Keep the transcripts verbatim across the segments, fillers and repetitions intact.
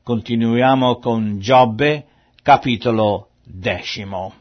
Continuiamo con Giobbe, capitolo decimo.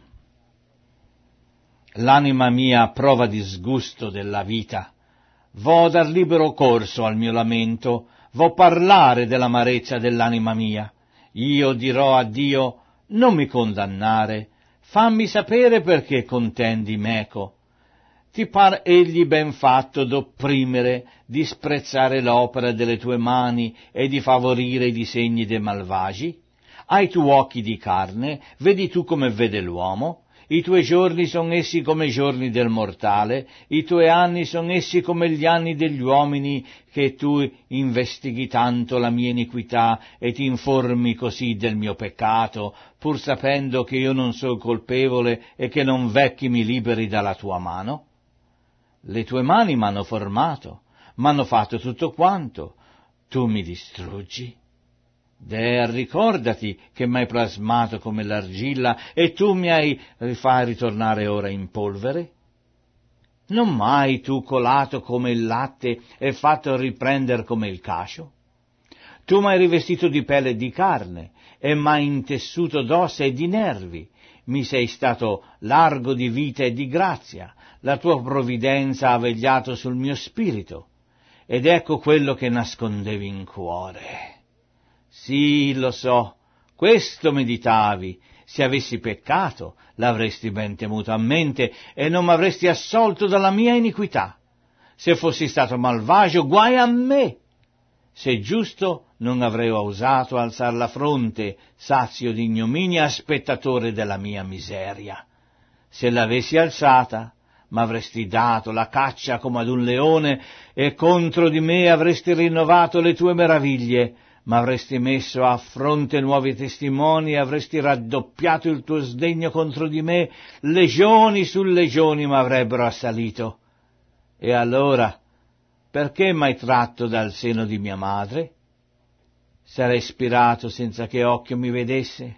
L'anima mia prova disgusto della vita. Vo dar libero corso al mio lamento, vo parlare dell'amarezza dell'anima mia. Io dirò a Dio, non mi condannare, fammi sapere perché contendi meco. Ti par egli ben fatto d'opprimere, disprezzare l'opera delle tue mani e di favorire i disegni dei malvagi? Hai tu occhi di carne, vedi tu come vede l'uomo? I tuoi giorni son essi come i giorni del mortale, i tuoi anni son essi come gli anni degli uomini, che tu investighi tanto la mia iniquità e ti informi così del mio peccato, pur sapendo che io non sono colpevole e che non v'è chi mi liberi dalla tua mano? Le tue mani m'hanno formato, m'hanno fatto tutto quanto, tu mi distruggi? Deh, ricordati che m'hai plasmato come l'argilla e tu mi hai fai ritornare ora in polvere? Non m'hai tu colato come il latte e fatto riprender come il cascio? Tu m'hai rivestito di pelle e di carne e m'hai intessuto d'ossa e di nervi, mi sei stato largo di vita e di grazia, la tua provvidenza ha vegliato sul mio spirito, ed ecco quello che nascondevi in cuore. Sì, lo so, questo meditavi, se avessi peccato, l'avresti ben temuto a mente e non m'avresti assolto dalla mia iniquità. Se fossi stato malvagio, guai a me. Se giusto, non avrei osato alzar la fronte, sazio di ignominia, spettatore della mia miseria. Se l'avessi alzata, m'avresti dato la caccia come ad un leone e contro di me avresti rinnovato le tue meraviglie, m'avresti messo a fronte nuovi testimoni e avresti raddoppiato il tuo sdegno contro di me, legioni su legioni m'avrebbero assalito. E allora, perché m'hai tratto dal seno di mia madre? Sarei spirato senza che occhio mi vedesse?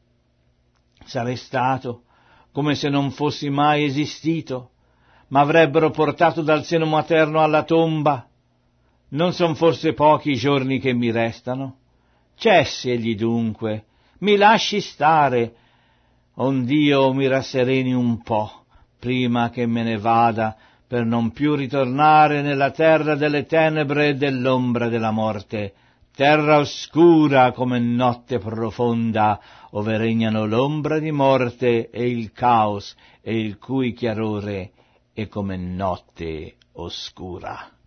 Sarei stato come se non fossi mai esistito? M'avrebbero portato dal seno materno alla tomba? Non son forse pochi i giorni che mi restano? Cessi egli dunque, mi lasci stare, ond'io mi rassereni un po', prima che me ne vada, per non più ritornare nella terra delle tenebre e dell'ombra della morte, terra oscura come notte profonda, ove regnano l'ombra di morte e il caos, e il cui chiarore è come notte oscura.